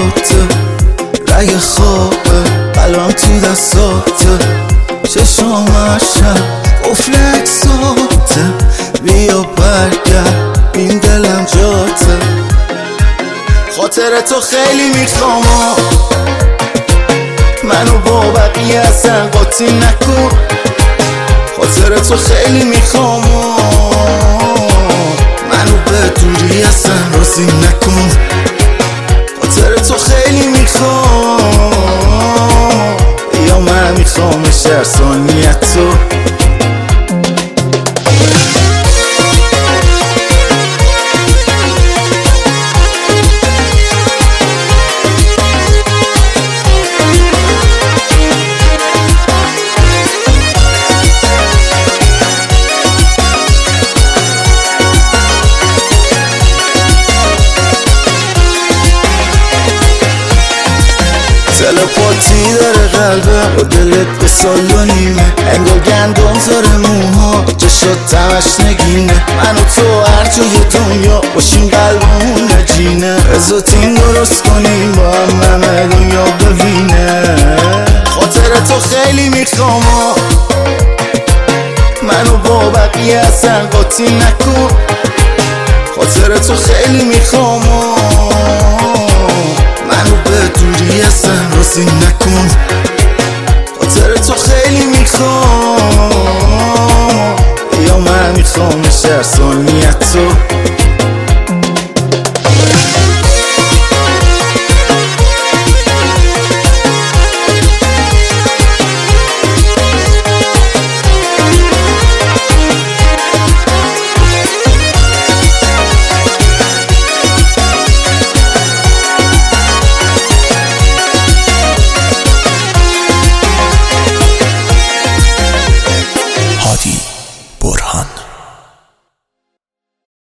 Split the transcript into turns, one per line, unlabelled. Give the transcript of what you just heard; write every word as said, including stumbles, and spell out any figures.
حرفاته، رگ خوابه قلبم تو دستاته، چشام شب قفل عکساته، بیا برگرد این دلم جاته. خاطر تو خیلی میخوام، منو با بقیه اصلا قاطی نکن. خاطر تو خیلی میخوام، منو به دوری اصلا راضی نکن. خاطر تو خیلی میخوام، یا من میخوام شهر ثانیت تو. تلپاتی داره قلبه با دلت به سال و نیمه، انگار گندم زاره موها چشات تمش نگینه. من و تو هر جای دنیا باشیم قلبمون نجینه، بذار تیم درست کنیم با هم همه دنیا ببینه. خاطر تو خیلی میخوام، منو با بقیه اصلا قاطی نکن. خاطر تو خیلی میخوام، منو به دوری اصلا راضی نکن. خاطر تو خیلی میخوام، یا من میخوام شهر ثانیت تو.